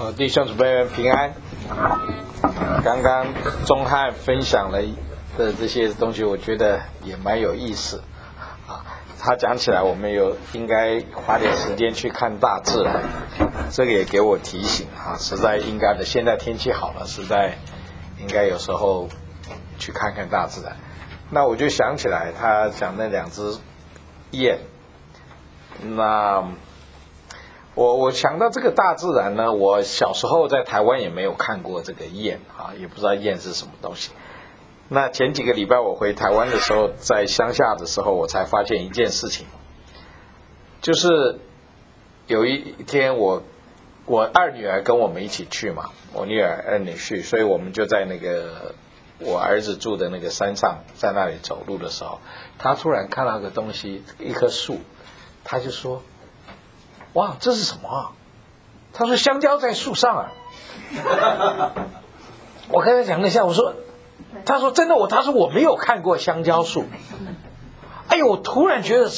弟兄姊妹们平安。刚刚钟汉分享了的这些东西，我觉得也蛮有意思啊。他讲起来，我们应该花点时间去看大自然，这个也给我提醒啊，实在应该的。现在天气好了，实在应该有时候去看看大自然。那我就想起来他讲那两只雁，那我想到这个大自然呢，我小时候在台湾也没有看过这个雁啊，也不知道雁是什么东西。那前几个礼拜我回台湾的时候，在乡下的时候，我才发现一件事情，就是有一天我二女儿跟我们一起去嘛，我女儿二女婿，所以我们就在那个我儿子住的那个山上，在那里走路的时候，他突然看到个东西，一棵树，他就说：“哇，这是什么啊？”他说：“香蕉在树上啊。”我跟他讲了一下，我说：“他说真的，他说我没有看过香蕉树。”哎呦，我突然觉得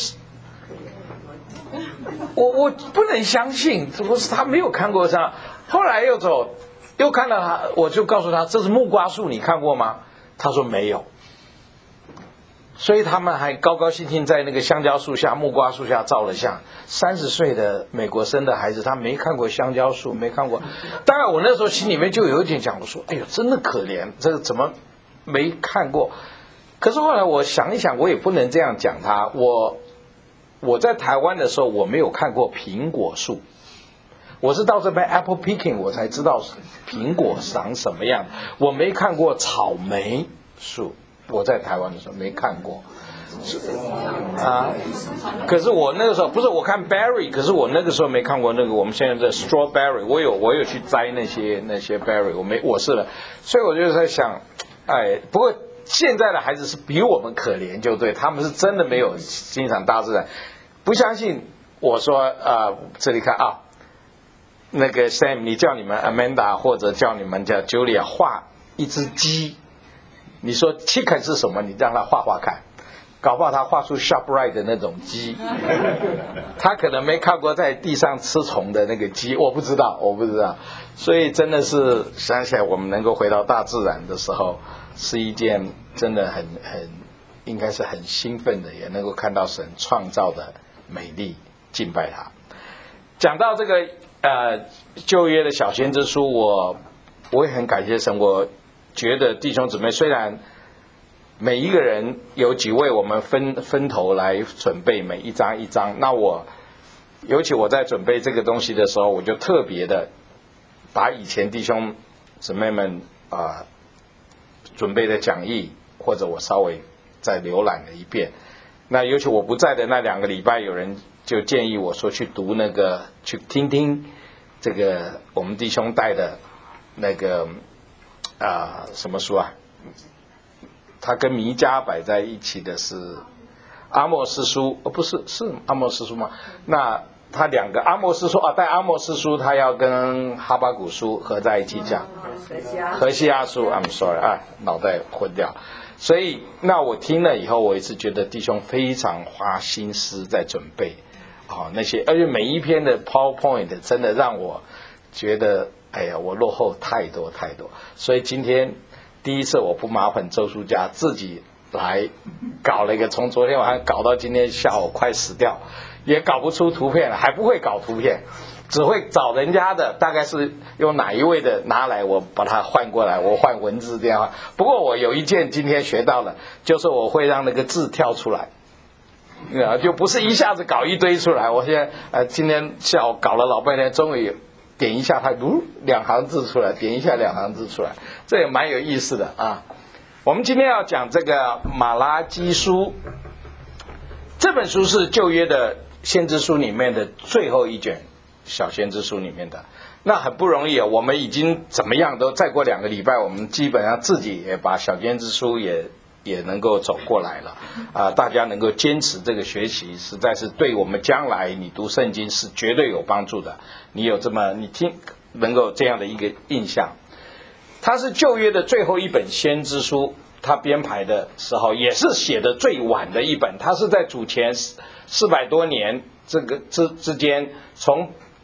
我不能相信，不是他没有看过这样。后来又看到他，我就告诉他这是木瓜树，你看过吗？他说没有。所以他们还高高兴兴在那个香蕉树下、木瓜树下照了相。30岁的美国生的孩子，他没看过香蕉树，没看过。当然，我那时候心里面就有一点讲，我说：“哎呦，真的可怜，这个怎么没看过？”可是后来我想一想，我也不能这样讲他。我在台湾的时候，我没有看过苹果树，我是到这边 apple picking 我才知道苹果长什么样。我没看过草莓树。我在台湾的时候没看过啊，可是我那个时候不是我看 berry， 可是我那个时候没看过那个我们现在的 strawberry， 我有去摘那些 berry， 我是了，所以我就在想，哎，不过现在的孩子是比我们可怜，就对，他们是真的没有欣赏大自然，不相信我说这里看啊，那个 Sam， 你叫你们 Amanda 或者叫你们叫 Julia 画一只鸡。你说 chicken 是什么？你让他画画看，搞不好他画出 ShopRite 的那种鸡，他可能没看过在地上吃虫的那个鸡，我不知道。所以真的是想起来，我们能够回到大自然的时候，是一件真的很应该是很兴奋的，也能够看到神创造的美丽，敬拜他。讲到这个旧约的小先知书，我也很感谢神，我觉得弟兄姊妹，虽然每一个人有几位，我们分头来准备每一章一章。那尤其我在准备这个东西的时候，我就特别的把以前弟兄姊妹们准备的讲义，或者我稍微再浏览了一遍。那尤其我不在的那2个礼拜，有人就建议我说去读去听听这个我们弟兄带的那个什么书啊？他跟弥迦摆在一起的是阿莫斯书，不是阿莫斯书吗？那他2个阿莫斯书带阿莫斯书，他要跟哈巴谷书合在一起讲。何西阿书 ，I'm sorry 脑袋混掉。所以那我听了以后，我也是觉得弟兄非常花心思在准备那些，而且每一篇的 PowerPoint 真的让我觉得。哎呀，我落后太多，所以今天第一次我不麻烦周书家自己来搞了一个，从昨天晚上搞到今天下午快死掉，也搞不出图片了，还不会搞图片，只会找人家的，大概是用哪一位的拿来，我把它换过来，我换文字这样。不过我有一件今天学到了，就是我会让那个字跳出来。就不是一下子搞一堆出来。我现在今天下午搞了老半天，终于点一下它2行字出来，点一下2行字出来，这也蛮有意思的啊。我们今天要讲这个马拉基书，这本书是旧约的先知书里面的最后一卷小先知书里面的。那很不容易我们已经怎么样都再过2个礼拜，我们基本上自己也把小先知书也能够走过来了大家能够坚持这个学习，实在是对我们将来你读圣经是绝对有帮助的。你能够这样的一个印象。它是旧约的最后一本先知书，它编排的时候也是写的最晚的一本，它是在主前400多年这个之间，从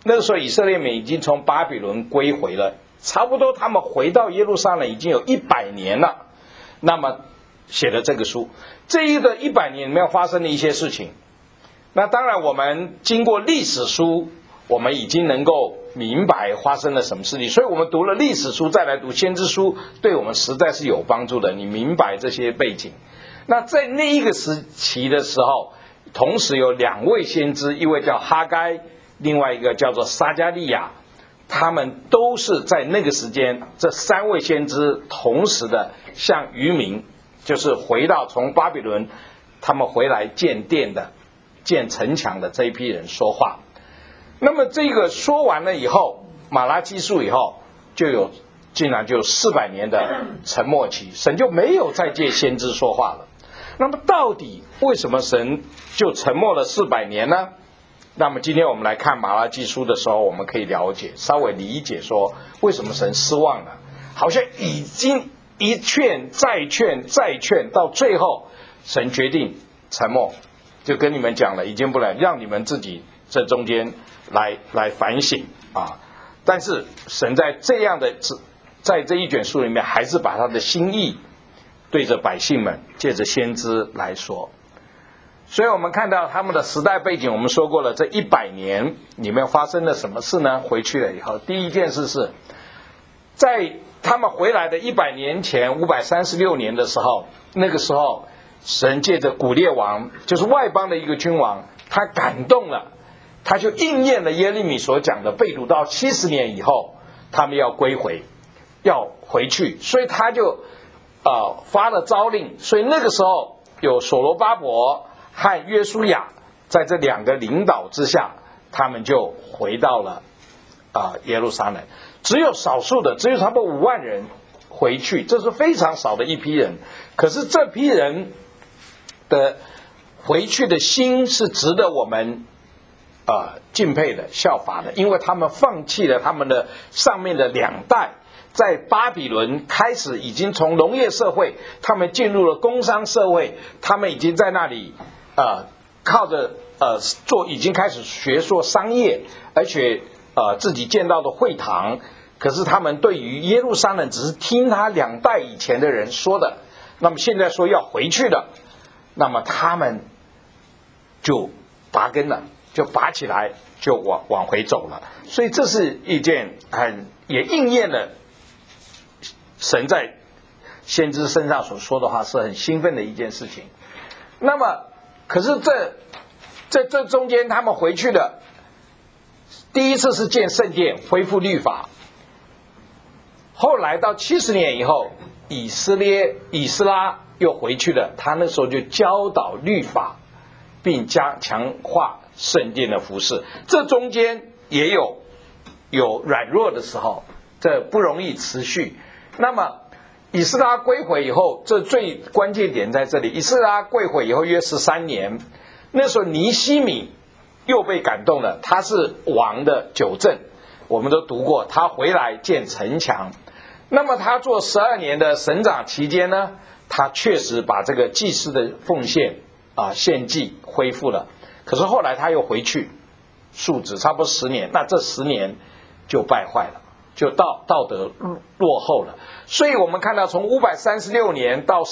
那个时候以色列民已经从巴比伦归回了，差不多他们回到耶路撒冷已经有100年了。那么写了这个书，这一个100年里面发生的一些事情。那当然我们经过历史书，我们已经能够明白发生了什么事情，所以我们读了历史书再来读先知书，对我们实在是有帮助的，你明白这些背景。那在那一个时期的时候，同时有2位先知，一位叫哈该，另外一个叫做撒迦利亚，他们都是在那个时间，这3位先知同时的向渔民，就是回到从巴比伦他们回来建殿的、建城墙的这一批人说话。那么这个说完了以后，马拉基书以后竟然就400年的沉默期，神就没有再借先知说话了。那么到底为什么神就沉默了400年呢？那么今天我们来看马拉基书的时候，我们可以了解，稍微理解说为什么神失望了，好像已经一劝再劝再劝，到最后神决定沉默，就跟你们讲了，已经不能让你们自己这中间来反省啊。但是神在在这一卷书里面，还是把他的心意对着百姓们借着先知来说。所以我们看到他们的时代背景，我们说过了，这100年里面发生了什么事呢？回去了以后，第一件事是在他们回来的100年前536年的时候，那个时候神借着古列王，就是外邦的一个君王，他感动了，他就应验了耶利米所讲的，被掳到70年以后他们要归回，要回去，所以他就发了诏令。所以那个时候有所罗巴伯和约书亚在这2个领导之下，他们就回到了耶路撒冷。只有少数的，只有差不多5万人回去，这是非常少的一批人。可是这批人的回去的心是值得我们敬佩的、效法的，因为他们放弃了他们的上面的2代，在巴比伦开始已经从农业社会，他们进入了工商社会，他们已经在那里靠着已经开始学做商业，而且自己建造的会堂。可是他们对于耶路撒冷只是听他2代以前的人说的，那么现在说要回去的，那么他们就拔根了，就拔起来，就往回走了。所以这是一件也应验了神在先知身上所说的话，是很兴奋的一件事情。那么可是这中间他们回去的第一次是建圣殿，恢复律法。后来到70年以后，以斯拉又回去了，他那时候就教导律法，并强化圣殿的服事。这中间也有软弱的时候，这不容易持续。那么以斯拉归回以后，这最关键点在这里，以斯拉归回以后约13年，那时候尼希米又被感动了，他是王的9正，我们都读过，他回来建城墙。那么他做12年的省长期间呢，他确实把这个祭司的奉献献祭恢复了。可是后来他又回去述职，差不多10年，那这10年就败坏了，就道德落后了。所以我们看到从536年到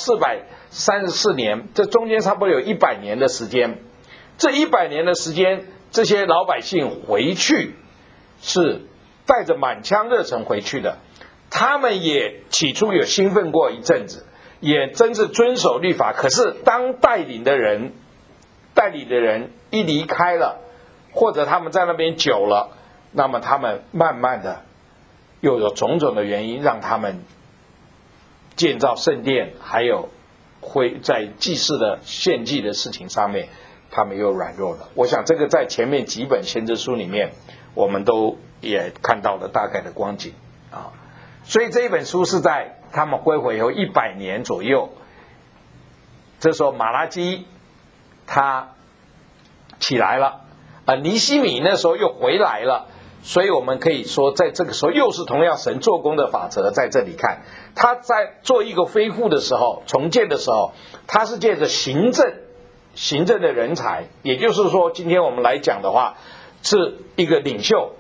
434年，这中间差不多有100年的时间。这100年的时间，这些老百姓回去是带着满腔热忱回去的。他们也起初有兴奋过一阵子，也真是遵守律法。可是当带领的人一离开了，或者他们在那边久了，那么他们慢慢的又有种种的原因，让他们建造圣殿，还有会在祭祀的献祭的事情上面，他们又软弱了。我想这个在前面几本先知书里面，我们都也看到了大概的光景啊。所以这一本书是在他们归回以后100年左右，这时候马拉基他起来了，尼希米那时候又回来了。所以我们可以说在这个时候又是同样神做工的法则，在这里看他在做一个恢复的时候，重建的时候，他是借着行政的人才，也就是说今天我们来讲的话，是一个领袖，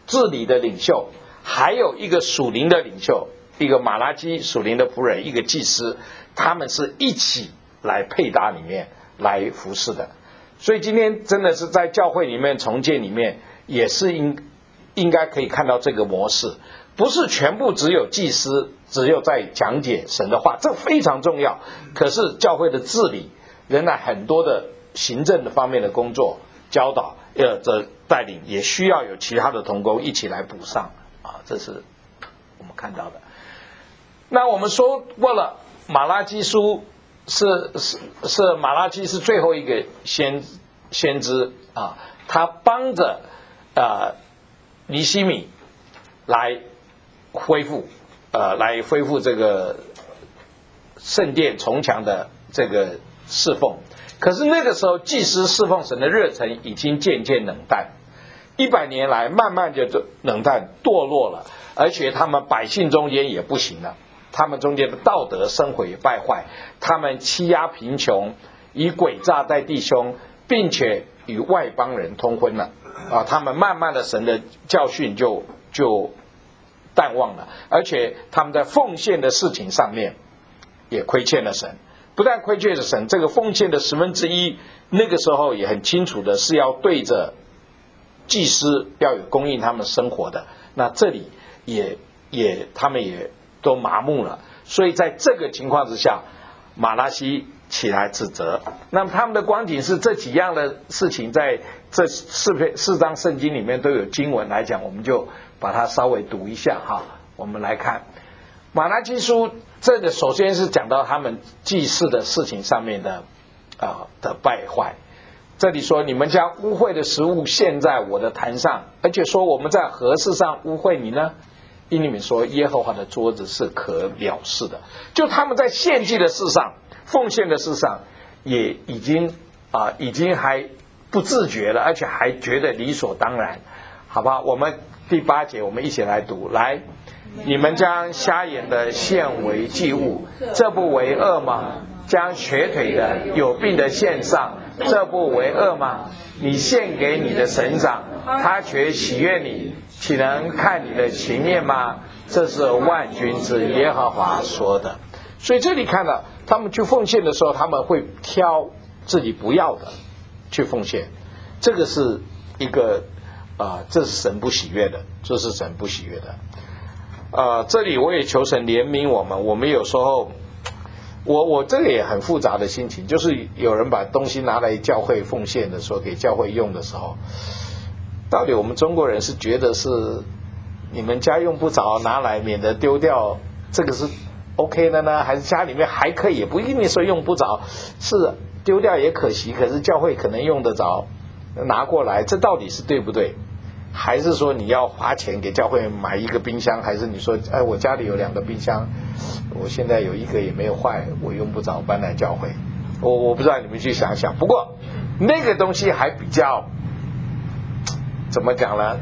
治理的领袖，还有一个属灵的领袖，一个马拉基属灵的仆人，一个祭司，他们是一起来配搭里面来服侍的。所以今天真的是在教会里面重建里面，也是应该可以看到这个模式，不是全部只有祭司只有在讲解神的话，这非常重要。可是教会的治理仍然很多的行政的方面的工作、教导、这带领，也需要有其他的同工一起来补上啊，这是我们看到的。那我们说过了，马拉基书是马拉基是最后一个先知啊，他帮着尼希米来恢复这个圣殿重墙的这个侍奉。可是那个时候祭司侍奉神的热忱已经渐渐冷淡，100年来慢慢就冷淡堕落了，而且他们百姓中间也不行了，他们中间的道德生活也败坏，他们欺压贫穷，以诡诈待弟兄，并且与外邦人通婚了啊！他们慢慢的神的教训就淡忘了，而且他们在奉献的事情上面也亏欠了神。不但亏欠了神，这个奉献的1/10，那个时候也很清楚的是要对着祭司要有供应他们生活的。那这里他们也都麻木了，所以在这个情况之下，马拉西起来指责。那么他们的光景是这几样的事情，在这四章圣经里面都有经文来讲，我们就把它稍微读一下哈。我们来看马拉基书，这个首先是讲到他们祭祀的事情上面的败坏。这里说，你们将污秽的食物献在我的坛上，而且说我们在何事上污秽你呢？因你们说耶和华的桌子是可藐视的。就他们在献祭的事上、奉献的事上，也已经还不自觉了，而且还觉得理所当然。好吧，我们第8节我们一起来读。来，你们将瞎眼的献为祭物，这不为恶吗？将瘸腿的、有病的献上，这不为恶吗？你献给你的神长，他却喜悦你，岂能看你的情面吗？这是万军之耶和华说的。所以这里看到他们去奉献的时候，他们会挑自己不要的去奉献，这个是一个这是神不喜悦的，这是神不喜悦的。这里我也求神怜悯我们。我们有时候我这个也很复杂的心情，就是有人把东西拿来教会奉献的时候，给教会用的时候，到底我们中国人是觉得是你们家用不着拿来免得丢掉，这个是 OK 的呢？还是家里面还可以，也不一定说用不着，是丢掉也可惜，可是教会可能用得着，拿过来，这到底是对不对？还是说你要花钱给教会买一个冰箱？还是你说我家里有2个冰箱，我现在有1个也没有坏，我用不着搬来教会？我不知道，你们去想想。不过那个东西还比较怎么讲呢？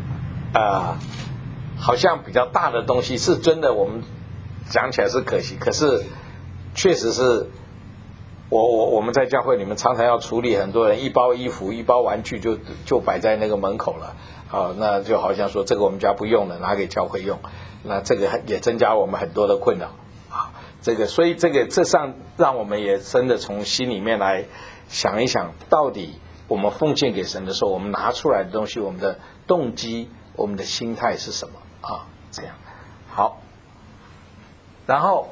好像比较大的东西是真的，我们讲起来是可惜，可是确实是我们在教会里面常常要处理很多人一包衣服、一包玩具就摆在那个门口了。好，那就好像说这个我们家不用了，拿给教会用，那这个也增加我们很多的困扰啊。所以这上让我们也真的从心里面来想一想，到底我们奉献给神的时候，我们拿出来的东西，我们的动机、我们的心态是什么啊？这样好，然后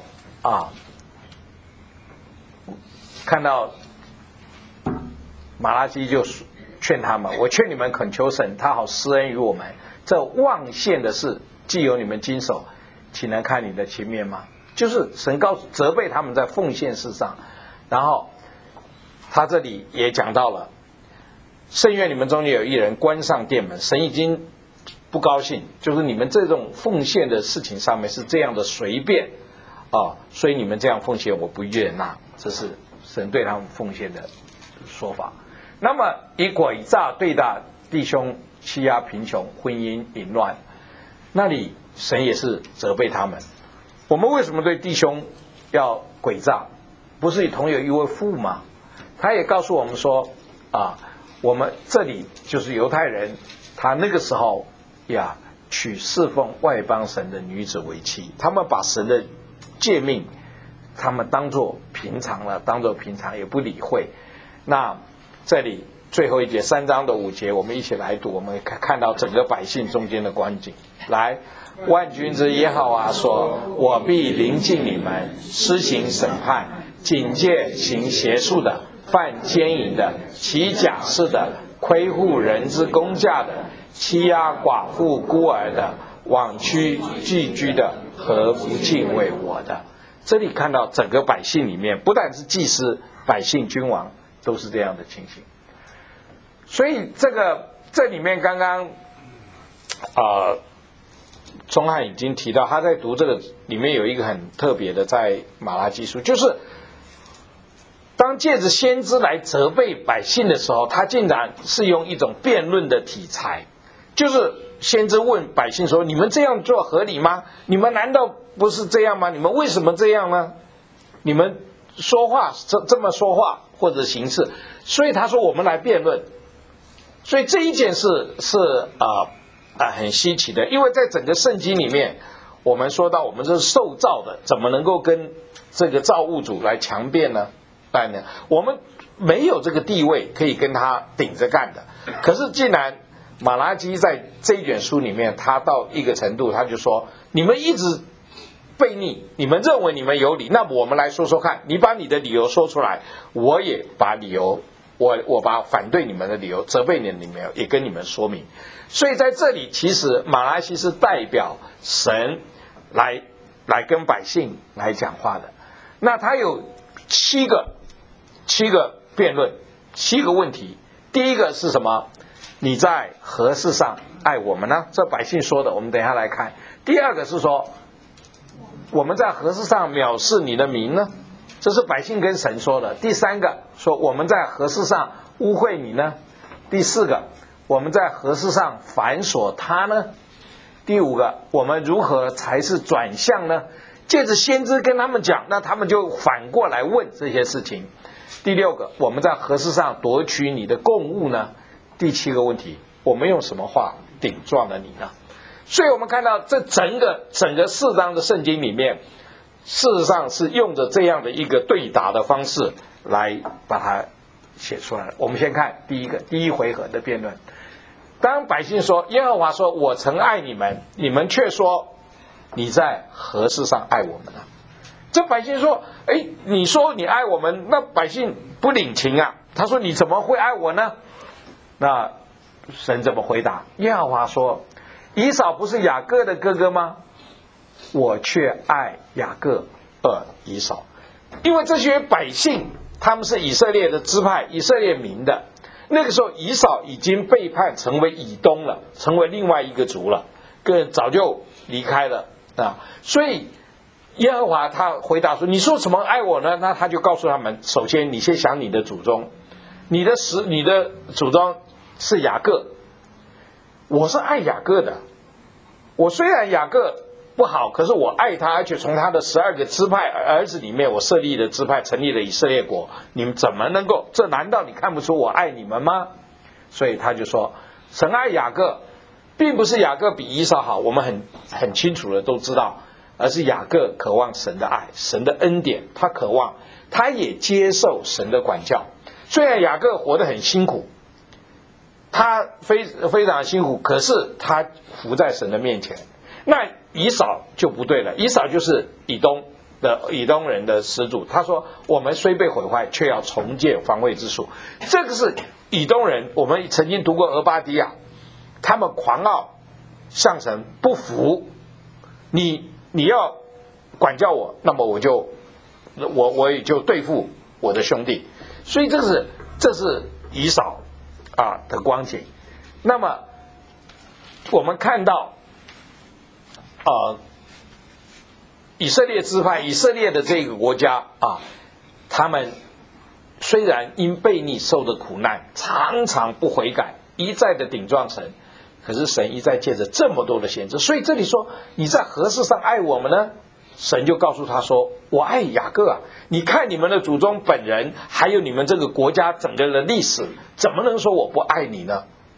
看到马拉基就劝他们，我劝你们恳求神，他好施恩于我们。这妄献的事，既有你们经手，岂能看你的情面吗？就是神责备他们在奉献事上。然后他这里也讲到了，甚愿你们中间有一人关上殿门。神已经不高兴，就是你们这种奉献的事情上面是这样的随便所以你们这样奉献我不悦纳，这是神对他们奉献的说法。那么以诡诈对待弟兄，欺压贫穷，婚姻淫乱，那里神也是责备他们。我们为什么对弟兄要诡诈？不是同有一位父吗？他也告诉我们说我们这里就是犹太人，他那个时候呀娶侍奉外邦神的女子为妻，他们把神的诫命他们当作平常了，当作平常也不理会。那这里最后一节3章的5节，我们一起来读，我们看到整个百姓中间的光景。来，万军之耶和华说：我必临近你们，施行审判，警戒行邪术的，犯奸淫的，起假誓的，亏负人之公价的，欺压寡妇孤儿的，枉屈寄居的和不敬畏我的。这里看到整个百姓里面，不但是祭司、百姓、君王，都是这样的情形。所以这里面刚刚钟汉已经提到，他在读这个里面有一个很特别的，在马拉基书，就是当借着先知来责备百姓的时候，他竟然是用一种辩论的题材，就是先知问百姓说：你们这样做合理吗？你们难道不是这样吗？你们为什么这样呢？你们说话这么说话或者行事，所以他说我们来辩论。所以这一件事是很稀奇的，因为在整个圣经里面，我们说到我们是受造的，怎么能够跟这个造物主来强辩呢？我们没有这个地位可以跟他顶着干的。可是既然马拉基在这一卷书里面，他到一个程度，他就说：你们一直悖逆，你们认为你们有理，那么我们来说说看，你把你的理由说出来，我也把理由，我把反对你们的理由、责备你的理由也跟你们说明。所以在这里，其实马拉基是代表神来跟百姓来讲话的。那他有七个辩论，7个问题。第一个是什么？你在何事上爱我们呢？这百姓说的，我们等一下来看。第二个是说，我们在何事上藐视你的名呢？这是百姓跟神说的。第三个说，我们在何事上污秽你呢？第4个，我们在何事上反锁他呢？第5个，我们如何才是转向呢？借着先知跟他们讲，那他们就反过来问这些事情。第6个，我们在何事上夺取你的供物呢？第7个问题，我们用什么话顶撞了你呢？所以我们看到这整个4章的圣经里面，事实上是用着这样的一个对答的方式来把它写出来了。我们先看第一回合的辩论。当百姓说，耶和华说：我曾爱你们，你们却说你在何事上爱我们呢？这百姓说，你说你爱我们，那百姓不领情啊。他说，你怎么会爱我呢？那神怎么回答？耶和华说，以扫不是雅各的哥哥吗？我却爱雅各以扫。因为这些百姓他们是以色列的支派，以色列民的，那个时候以扫已经背叛，成为以东了，成为另外一个族了，早就离开了啊。所以耶和华他回答说，你说什么爱我呢？那他就告诉他们，首先你先想你的祖宗，你的祖宗是雅各，我是爱雅各的。我虽然雅各不好，可是我爱他，而且从他的12个支派儿子里面，我设立的支派，成立了以色列国。你们怎么能够？这难道你看不出我爱你们吗？所以他就说，神爱雅各，并不是雅各比以扫好，我们很清楚的都知道，而是雅各渴望神的爱，神的恩典，他渴望，他也接受神的管教。虽然雅各活得很辛苦，他非常辛苦，可是他服在神的面前。那以扫就不对了，以扫就是以东人的始祖。他说，我们虽被毁坏，却要重建防卫之术。这个是以东人，我们曾经读过俄巴底亚，他们狂傲，向神不服，你要管教我，那么我也就对付我的兄弟。所以这是以扫的光景。那么我们看到以色列支派，以色列的这个国家他们虽然因悖逆受的苦难，常常不悔改，一再的顶撞神，可是神一再借着这么多的先知。所以这里说，你在何事上爱我们呢？神就告诉他说，我爱雅各啊，你看你们的祖宗本人，还有你们这个国家整个的历史，怎么能说我不爱你呢？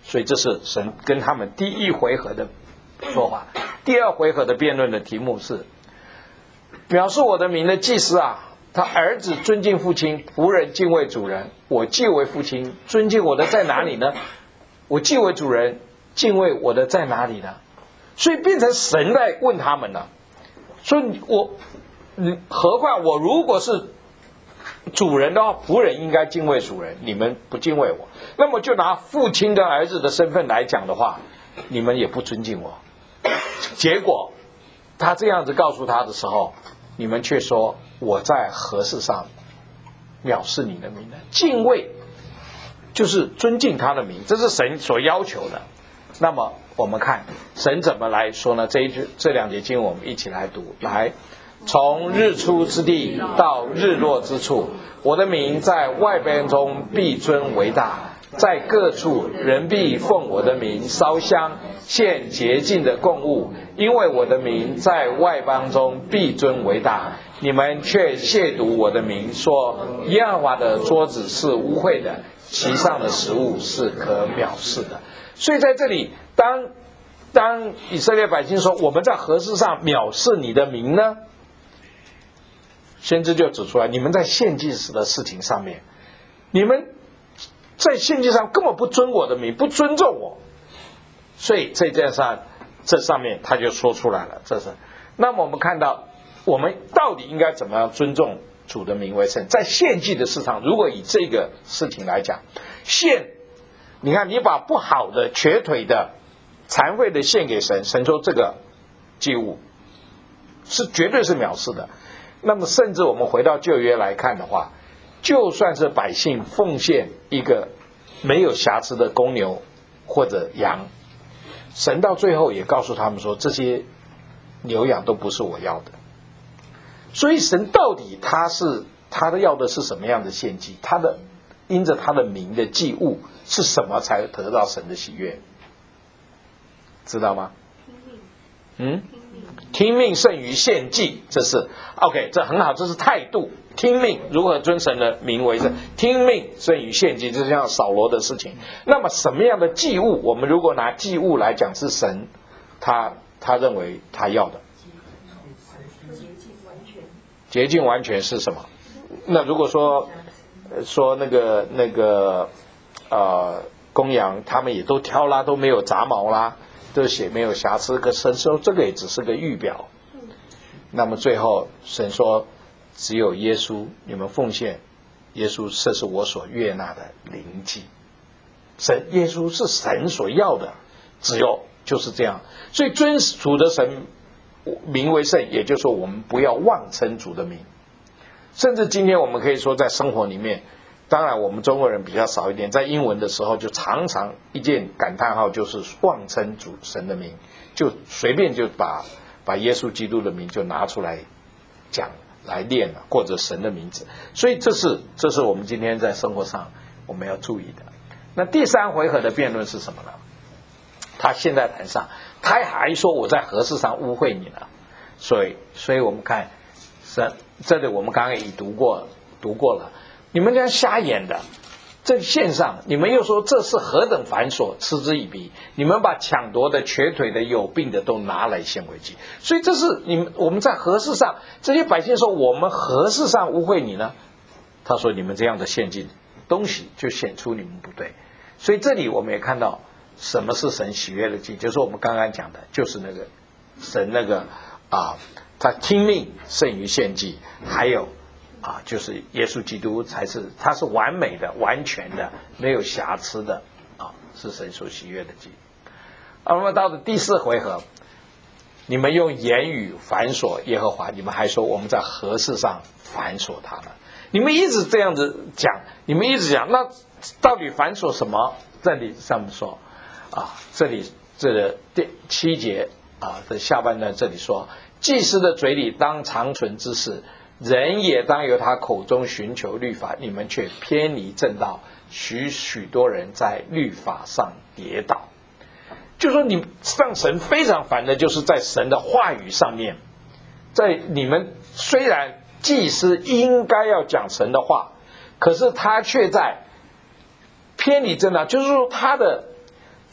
所以这是神跟他们第一回合的说法。第二回合的辩论的题目是表示我的名的祭司啊，他儿子尊敬父亲，仆人敬畏主人。我既为父亲，尊敬我的在哪里呢？我既为主人，敬畏我的在哪里呢？所以变成神在问他们了。所以何况我如果是主人的话，仆人应该敬畏主人，你们不敬畏我。那么就拿父亲跟儿子的身份来讲的话，你们也不尊敬我。结果他这样子告诉他的时候，你们却说我在何事上藐视你的名呢？敬畏就是尊敬他的名，这是神所要求的。那么我们看神怎么来说呢？这两节经文我们一起来读。来，从日出之地到日落之处，我的名在外邦中必尊为大，在各处人必奉我的名烧香献洁净的供物，因为我的名在外邦中必尊为大。你们却亵渎我的名，说耶和华的桌子是污秽的，其上的食物是可藐视的。所以在这里，当以色列百姓说我们在何事上藐视你的名呢？先知就指出来，你们在献祭时的事情上面，你们在献祭上根本不尊我的名，不尊重我。所以这上面他就说出来了，这是。那么我们看到我们到底应该怎么样尊重主的名为圣？在献祭的事上，如果以这个事情来讲，你看你把不好的瘸腿的残废的献给神，神说这个祭物是绝对是藐视的。那么甚至我们回到旧约来看的话，就算是百姓奉献一个没有瑕疵的公牛或者羊，神到最后也告诉他们说这些牛羊都不是我要的。所以神到底他要的是什么样的献祭？因着他的名的祭物是什么才得到神的喜悦？知道吗？听命胜于献祭，这是 OK， 这很好，这是态度。听命如何尊神的名为圣，听命胜于献祭，就像扫罗的事情。那么什么样的祭物？我们如果拿祭物来讲，是神他认为他要的洁净完全是什么？那如果说那个公羊，他们也都挑啦，都没有杂毛啦，都血没有瑕疵，可神说这个也只是个预表。那么最后神说，只有耶稣，你们奉献耶稣，这是我所悦纳的灵祭。耶稣是神所要的，只有就是这样。所以尊主的神名为圣，也就是说我们不要妄称主的名。甚至今天我们可以说在生活里面，当然我们中国人比较少一点，在英文的时候就常常一件感叹号就是妄称主神的名，就随便就把耶稣基督的名就拿出来讲来念了，或者神的名字。所以这是我们今天在生活上我们要注意的。那第三回合的辩论是什么呢？他现在谈上，他还说我在何事上污秽你呢？所以我们看这里我们刚刚已读过了，你们这样瞎眼的，这线上你们又说这是何等繁琐，嗤之以鼻。你们把抢夺的、瘸腿的、有病的都拿来献为祭，所以这是我们在何事上？这些百姓说我们何事上污秽你呢？他说你们这样的献祭东西就显出你们不对。所以这里我们也看到什么是神喜悦的祭，就是我们刚刚讲的，就是那个神他听命胜于献祭，还有就是耶稣基督他是完美的、完全的、没有瑕疵的是神所喜悦的祭。那么到了第四回合，你们用言语繁琐耶和华，你们还说我们在何事上繁琐他呢？你们一直这样子讲，那到底繁琐什么？这里上面说这第7节的下半段这里说，祭司的嘴里当常存之事，人也当由他口中寻求律法，你们却偏离正道，许多人在律法上跌倒。就说你让神非常烦的，就是在神的话语上面，在你们虽然祭司应该要讲神的话，可是他却在偏离正道，就是说他的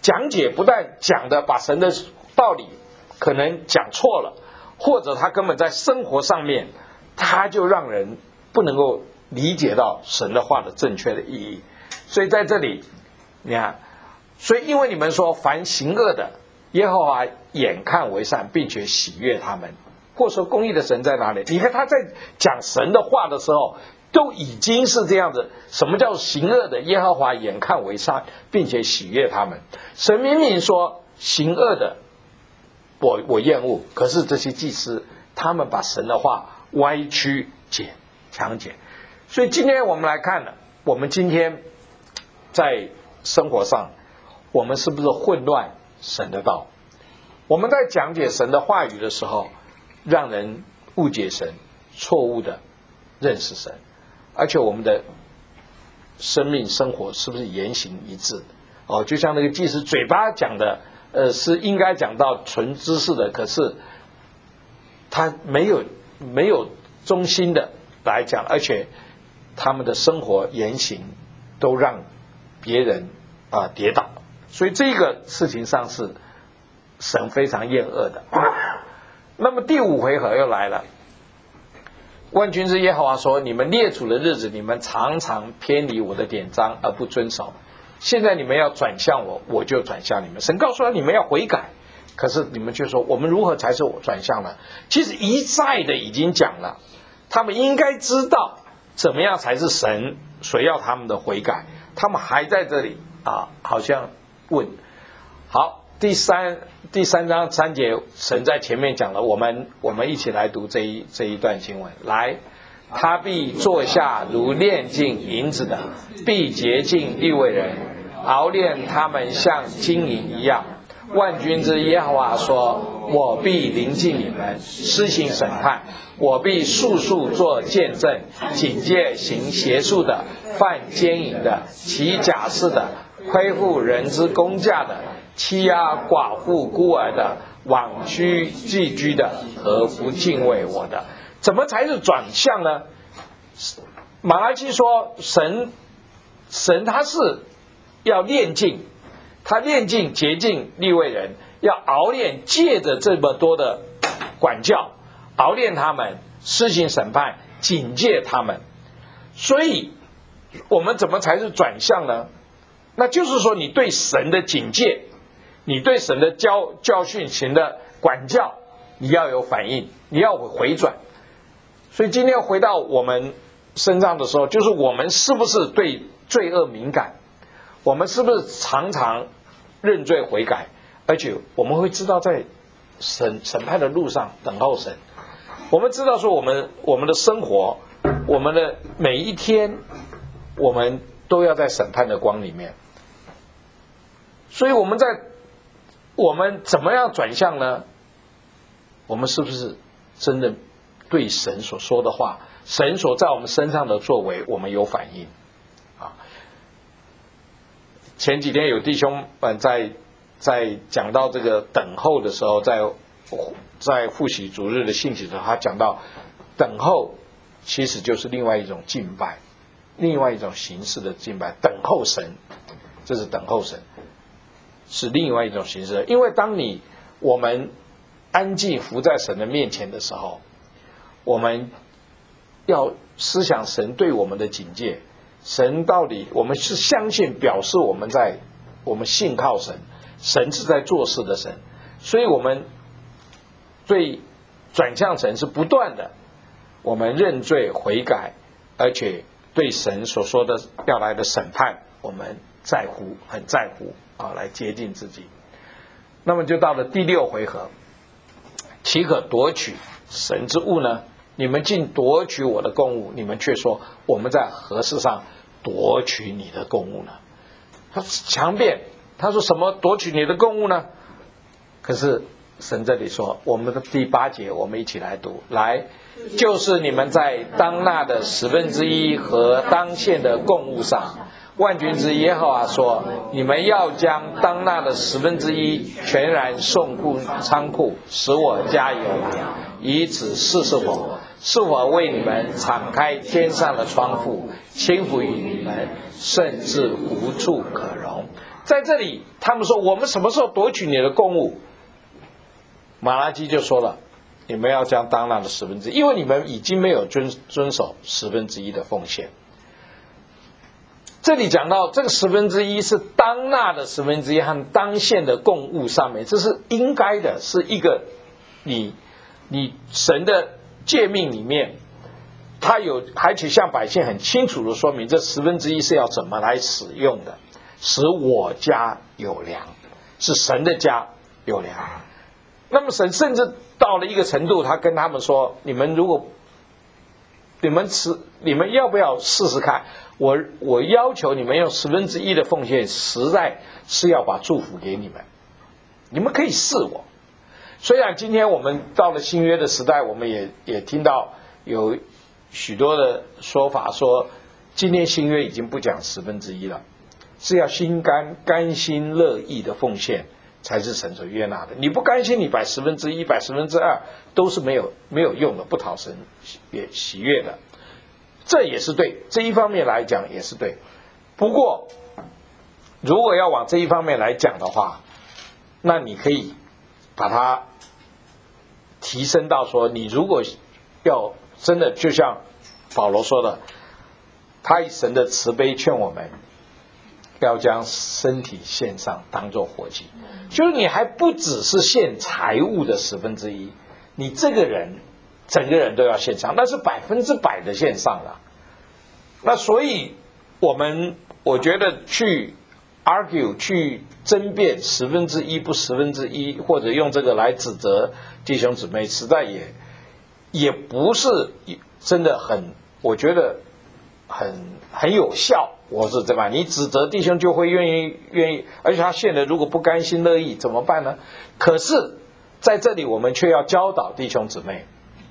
讲解不但讲的把神的道理可能讲错了，或者他根本在生活上面他就让人不能够理解到神的话的正确的意义。所以在这里你看，所以因为你们说凡行恶的耶和华眼看为善，并且喜悦他们，或说公义的神在哪里？你看他在讲神的话的时候都已经是这样子。什么叫行恶的耶和华眼看为善，并且喜悦他们？神明明说行恶的我厌恶，可是这些祭司他们把神的话歪曲强解。所以今天我们来看了，我们今天在生活上我们是不是混乱神的道？我们在讲解神的话语的时候，让人误解神，错误的认识神，而且我们的生命生活是不是言行一致？就像那个祭司嘴巴讲的是应该讲到纯知识的，可是他没有忠心的来讲，而且他们的生活言行都让别人跌倒，所以这个事情上是神非常厌恶的。那么第5回合又来了，万军之耶和华说：你们列祖的日子，你们常常偏离我的典章而不遵守，现在你们要转向我，我就转向你们。神告诉他你们要悔改，可是你们却说我们如何才是我转向呢？其实一再的已经讲了，他们应该知道怎么样才是神所要他们的悔改，他们还在这里好像问。好，第三章3节，神在前面讲了，我们一起来读这一段经文。来，他必坐下如炼净银子的，必洁净利未人，熬炼他们像金银一样。万军之耶和华说：我必临近你们，施行审判，我必速做见证，警戒行邪术的，犯奸淫的，起假誓的，亏负人之公价的，欺压寡妇孤儿的，枉居寄居的，和不敬畏我的。怎么才是转向呢？马拉基说神他是要炼净，他炼净洁净利未人，要熬炼，借着这么多的管教熬炼他们，施行审判，警戒他们。所以我们怎么才是转向呢？那就是说你对神的警戒，你对神的教训型的管教，你要有反应，你要回转。所以今天回到我们身上的时候，就是我们是不是对罪恶敏感，我们是不是常常认罪悔改，而且我们会知道在审判的路上等候神。我们知道说我们的生活，我们的每一天，我们都要在审判的光里面。所以我们怎么样转向呢？我们是不是真的对神所说的话，神所在我们身上的作为，我们有反应前几天有弟兄们在讲到这个等候的时候，在复习主日的信息的时候，他讲到等候其实就是另外一种敬拜，另外一种形式的敬拜。等候神，这是等候神，是另外一种形式。因为当我们安静伏在神的面前的时候，我们要思想神对我们的警戒。神到底我们是相信，表示我们信靠神，神是在做事的神。所以我们对转向神是不断的，我们认罪悔改，而且对神所说的要来的审判，我们在乎，很在乎来接近自己。那么就到了第6回合，岂可夺取神之物呢？你们竟夺取我的供物，你们却说我们在何事上夺取你的供物呢？他强辩，他说什么夺取你的供物呢？可是神这里说，我们的第8节我们一起来读。来，就是你们在当纳的1/10和当献的供物上，万军之耶和华说，你们要将当纳的1/10全然送入仓库，使我加油，以此试试我是否为你们敞开天上的窗户，倾福于你们，甚至无处可容。 在这里他们说我们什么时候夺取你的供物？马拉基就说了，你们要将当纳的1/10，因为你们已经没有遵守1/10的奉献。这里讲到这个1/10是当纳的1/10和当献的供物上面，这是应该的，是一个你神的诫命里面，他有而且向百姓很清楚的说明，这1/10是要怎么来使用的，使我家有粮，是神的家有粮。那么神甚至到了一个程度，他跟他们说：你们要不要试试看？我要求你们用1/10的奉献，实在是要把祝福给你们。你们可以试我。虽然今天我们到了新约的时代，我们也听到有许多的说法说，今天新约已经不讲1/10了，是要甘心乐意的奉献才是神所悦纳的。你不甘心，你摆1/10、摆2/10都是没有用的，不讨神喜悦的。这也是对，这一方面来讲也是对。不过，如果要往这一方面来讲的话，那你可以把它提升到说，你如果要真的就像保罗说的，他以神的慈悲劝我们要将身体献上，当作活祭，就是你还不只是献财物的1/10，你这个人整个人都要献上，那是100%的献上了。那所以我觉得去 argue 去争辩1/10不1/10，或者用这个来指责弟兄姊妹，实在也不是真的我觉得很有效。我是这么，你指责弟兄就会愿意，而且他献的如果不甘心乐意怎么办呢？可是在这里我们却要教导弟兄姊妹，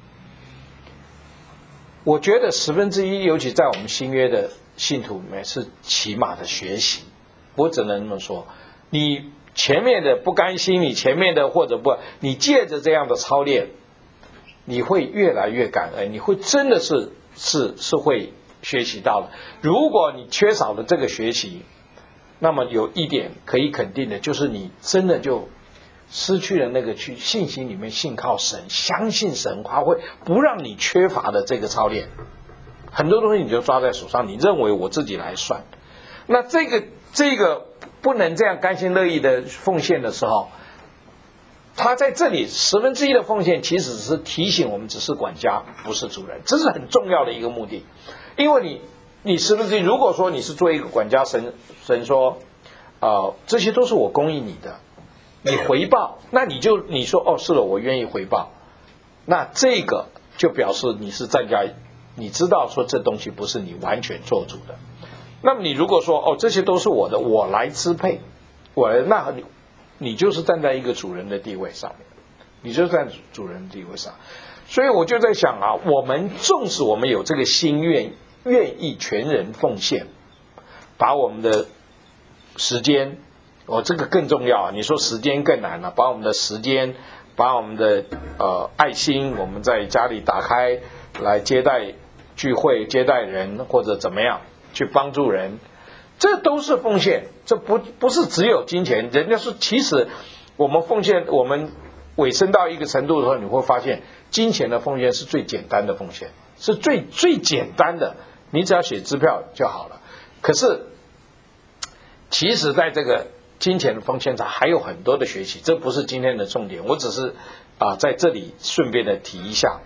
我觉得1/10，尤其在我们新约的信徒里面是起码的学习。我只能这么说，你前面的不甘心，你前面的或者不，你借着这样的操练，你会越来越感恩，你会真的是会学习到了。如果你缺少了这个学习，那么有一点可以肯定的，就是你真的就失去了那个去信心里面信靠神，相信神，他会不让你缺乏的这个操练。很多东西你就抓在手上，你认为我自己来算。那这个不能这样甘心乐意的奉献的时候，他在这里1/10的奉献其实只是提醒我们，只是管家，不是主人，这是很重要的一个目的。因为你1/10，如果说你是做一个管家，神说这些都是我供应你的，你回报，那你说哦是了，我愿意回报，那这个就表示你是站在你知道说这东西不是你完全做主的。那么你如果说哦这些都是我的，我来支配，那你就是站在一个主人的地位上面，你就在主人的地位上。所以我就在想我们纵使我们有这个心愿意全人奉献，把我们的时间，这个更重要你说时间更难了，把我们的时间，把我们的爱心，我们在家里打开来接待聚会，接待人或者怎么样去帮助人，这都是奉献。这不是只有金钱。人家说其实我们奉献，我们尾声到一个程度的时候，你会发现金钱的奉献是最简单的奉献，是最简单的，你只要写支票就好了。可是其实在这个金钱的奉献上还有很多的学习，这不是今天的重点，我只是在这里顺便的提一下。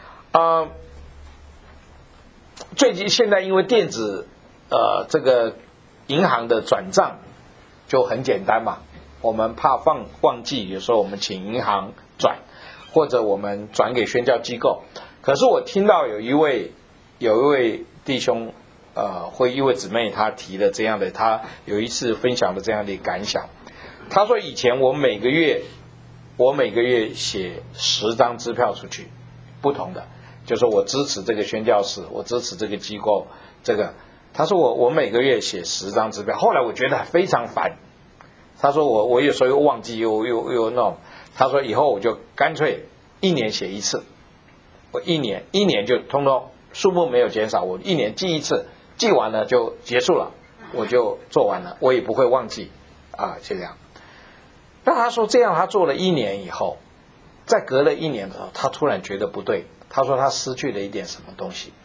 最近现在因为电子这个银行的转账就很简单嘛，我们怕忘记，有时候我们请银行转，或者我们转给宣教机构。可是我听到有一位弟兄或一位姊妹，他提了这样的，他有一次分享了这样的感想。他说以前我每个月写10张支票出去，不同的，就是我支持这个宣教士，我支持这个机构，这个他说我每个月写10张支票，后来我觉得非常烦。他说我有时候又忘记又弄，他说以后我就干脆1年写一次，我一年就通通数目没有减少，我1年记一次，记完了就结束了，我就做完了，我也不会忘记就这样。那他说这样，他做了1年以后，再隔了1年的时候，他突然觉得不对，他说他失去了一点什么东西。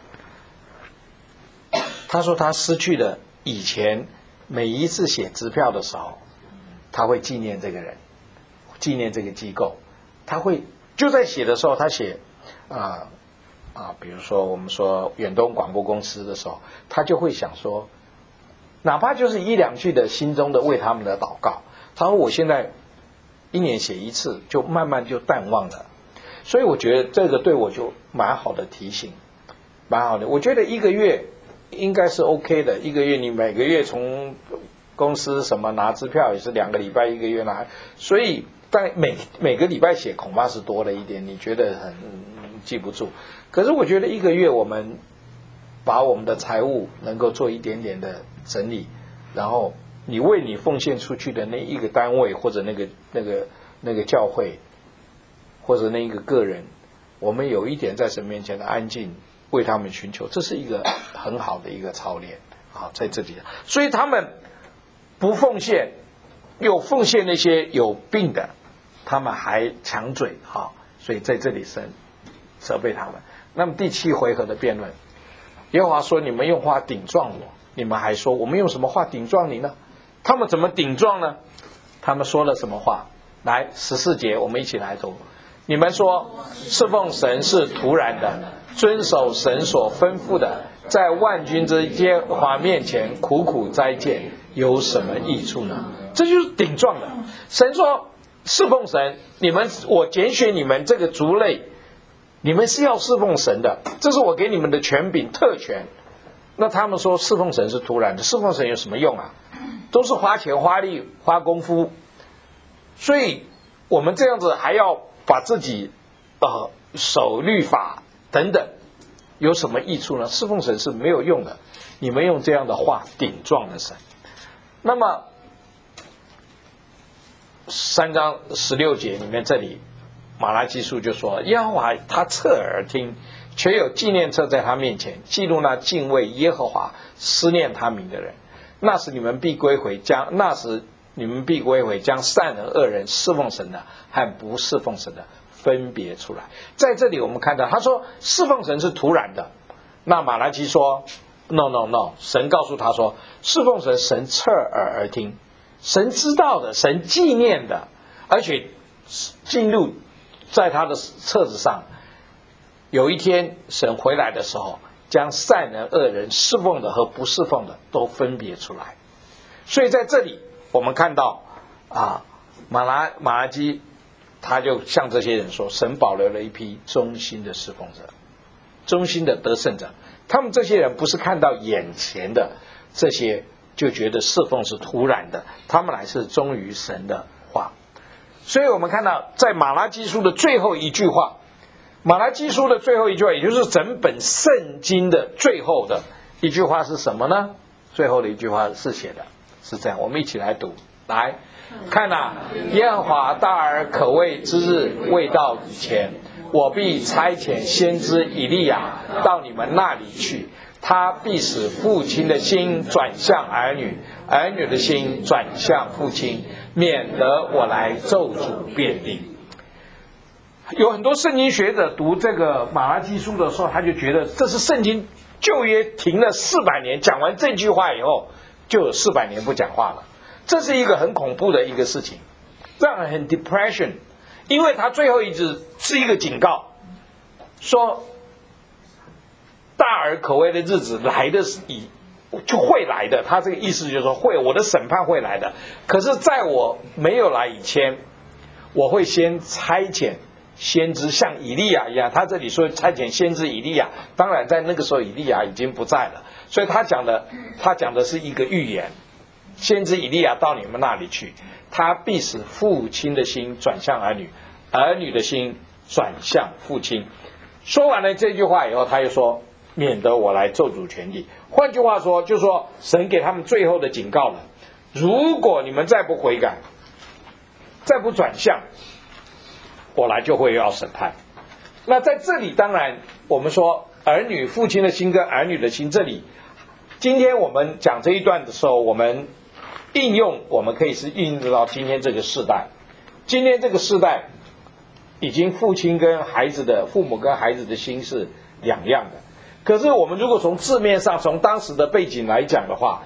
他说他失去了以前每一次写支票的时候，他会纪念这个人，纪念这个机构，他会就在写的时候，他写比如说我们说远东广播公司的时候，他就会想说，哪怕就是1、2句的心中的为他们的祷告。他说我现在1年写1次，就慢慢就淡忘了。所以我觉得这个对我就蛮好的提醒，蛮好的。我觉得1个月应该是 OK 的，1个月你每个月从公司什么拿支票也是2个礼拜1个月拿，所以但每个礼拜写恐怕是多了一点，你觉得很记不住。可是我觉得1个月我们把我们的财务能够做一点点的整理，然后你为你奉献出去的那一个单位或者那个教会或者那一个个人，我们有一点在神面前的安静，为他们寻求，这是一个很好的一个操练在这里。所以他们不奉献，又奉献那些有病的，他们还强嘴所以在这里神责备他们。那么第7回合的辩论，耶和华说：“你们用话顶撞我，你们还说我们用什么话顶撞你呢？”他们怎么顶撞呢？他们说了什么话？来14节，我们一起来读。你们说侍奉神是徒然的，遵守神所吩咐的，在万军之耶和华面前苦苦斋戒，有什么益处呢？这就是顶撞的。神说侍奉神，我拣选你们这个族类，你们是要侍奉神的，这是我给你们的权柄特权。那他们说侍奉神是徒然的，侍奉神有什么用啊？都是花钱花力花功夫，所以我们这样子还要把自己守律法等等，有什么益处呢？侍奉神是没有用的，你们用这样的话顶撞了神。那么3章16节里面，这里马拉基书就说，耶和华他侧耳听，却有纪念册在他面前，记录那敬畏耶和华思念他名的人。那时你们必归回，将善人恶人侍奉神的和不侍奉神的分别出来。在这里我们看到他说侍奉神是徒然的，那马拉基说 no， 神告诉他说侍奉神，神侧耳而听，神知道的，神纪念的，而且进入在他的册子上。有一天神回来的时候，将善人恶人侍奉的和不侍奉的都分别出来。所以在这里我们看到马拉基他就向这些人说，神保留了一批忠心的侍奉者，忠心的得胜者。他们这些人不是看到眼前的这些就觉得侍奉是徒然的，他们乃是忠于神的话。所以我们看到在马拉基书的最后一句话，马拉基书的最后一句话，也就是整本圣经的最后的一句话是什么呢？最后的一句话是写的是这样，我们一起来读。来看耶和华大而可畏之日未到以前，我必差遣先知以利亚到你们那里去，他必使父亲的心转向儿女，儿女的心转向父亲，免得我来咒诅遍地。有很多圣经学者读这个马拉基书的时候，他就觉得这是圣经旧约停了400年，讲完这句话以后就有400年不讲话了。这是一个很恐怖的一个事情，让人很 depression， 因为他最后一句是一个警告，说大而可畏的日子来的就会来的，他这个意思就是说我的审判会来的。可是在我没有来以前，我会先差遣先知，像以利亚一样。他这里说差遣先知以利亚，当然在那个时候以利亚已经不在了，所以他讲的是一个预言。先知以利亚到你们那里去，他必使父亲的心转向儿女，儿女的心转向父亲。说完了这句话以后，他又说免得我来咒诅全地。换句话说，就是说神给他们最后的警告了，如果你们再不悔改，再不转向，我来就会要审判。那在这里当然我们说儿女父亲的心跟儿女的心，这里今天我们讲这一段的时候，我们应用我们可以是应用到今天这个世代。今天这个世代已经父亲跟孩子的父母跟孩子的心是两样的。可是我们如果从字面上，从当时的背景来讲的话，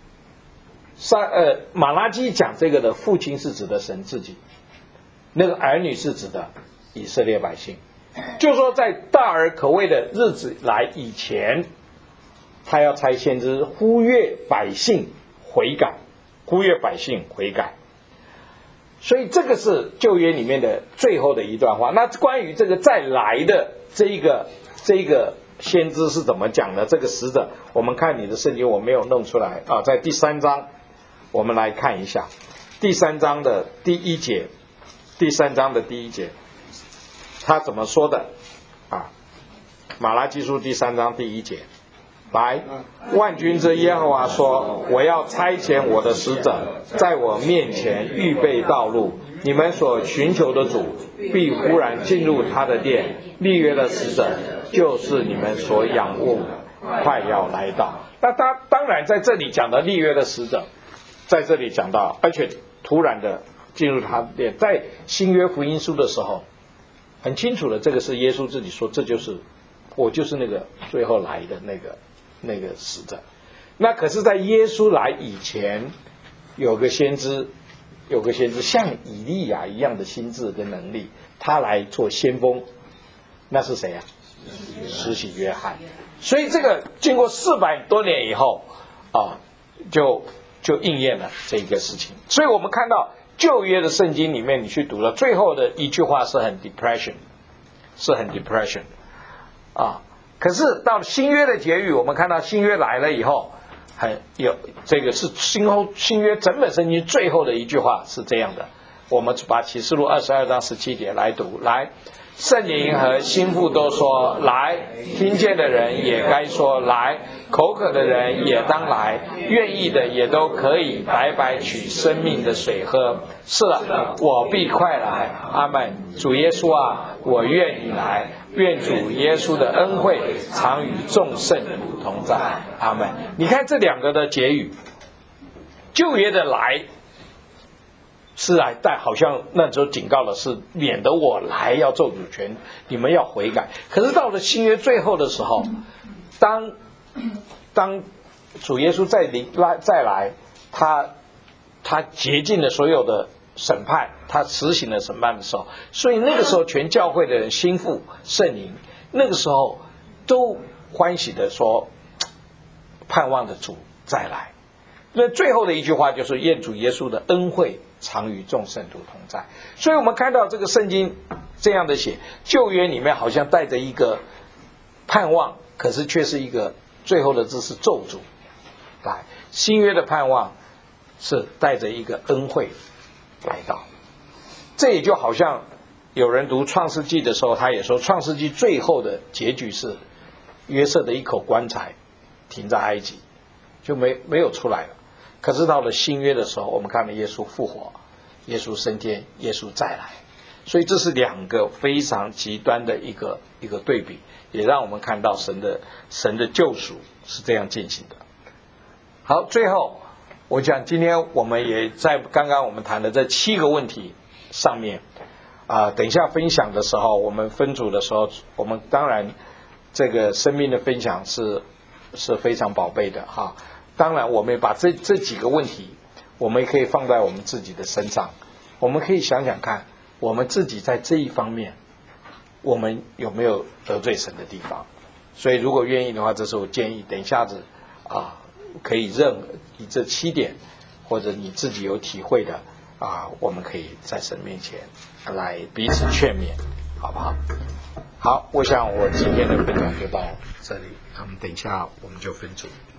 马拉基讲这个的父亲是指的神自己，那个儿女是指的以色列百姓。就说在大而可畏的日子来以前，他要差先知呼吁百姓悔改，呼吁百姓悔改。所以这个是旧约里面的最后的一段话。那关于这个再来的这一个先知是怎么讲的？这个使者，我们看你的圣经我没有弄出来啊，在第3章，我们来看一下第3章的第1节，第3章的第1节，他怎么说的啊？马拉基书第3章第1节，来，万军之耶和华说：我要差遣我的使者，在我面前预备道路。你们所寻求的主，必忽然进入他的殿。立约的使者，就是你们所仰慕的，快要来到。那他当然在这里讲的立约的使者，在这里讲到，而且突然的进入他的殿。在新约福音书的时候，很清楚的，这个是耶稣自己说，这就是我就是那个最后来的那个使者。那可是在耶稣来以前，有个先知像以利亚一样的心智跟能力，他来做先锋。那是谁啊？施洗约翰。所以这个经过400多年以后啊，就应验了这个事情。所以我们看到旧约的圣经里面，你去读了最后的一句话是很 depression 啊。可是到了新约的结语，我们看到新约来了以后，这个是新约整本圣经最后的一句话是这样的。我们把启示录22章17节来读，来，圣灵和心腹都说来，听见的人也该说来，口渴的人也当来，愿意的也都可以白白取生命的水喝。是了，我必快来。阿们。主耶稣啊，我愿你来。愿主耶稣的恩惠常与众圣徒同在。阿们。你看这两个的结语，旧约的来是来，但好像那时候警告的是免得我来要做主权，你们要悔改。可是到了新约最后的时候，当主耶稣再来，他洁净了所有的审判，他实行了审判的时候，所以那个时候全教会的人心腹圣灵，那个时候都欢喜的说，盼望的主再来。那最后的一句话就是愿主耶稣的恩惠常与众圣徒同在。所以我们看到这个圣经这样的写，旧约里面好像带着一个盼望，可是却是一个最后的字是咒诅来。新约的盼望是带着一个恩惠来到。这也就好像有人读创世纪的时候，他也说创世纪最后的结局是约瑟的一口棺材停在埃及，就没有出来了。可是到了新约的时候，我们看到耶稣复活，耶稣升天，耶稣再来。所以这是两个非常极端的一个对比，也让我们看到神的救赎是这样进行的。好，最后我讲今天我们也在刚刚我们谈的这7个问题上面等一下分享的时候，我们分组的时候，我们当然这个生命的分享是非常宝贝的哈。当然我们把这几个问题，我们也可以放在我们自己的身上，我们可以想想看，我们自己在这一方面我们有没有得罪神的地方。所以如果愿意的话，这是我建议等一下子可以以这7点，或者你自己有体会的我们可以在神面前来彼此劝勉，好不好？好，我想我今天的分享就到这里，等一下我们就分组。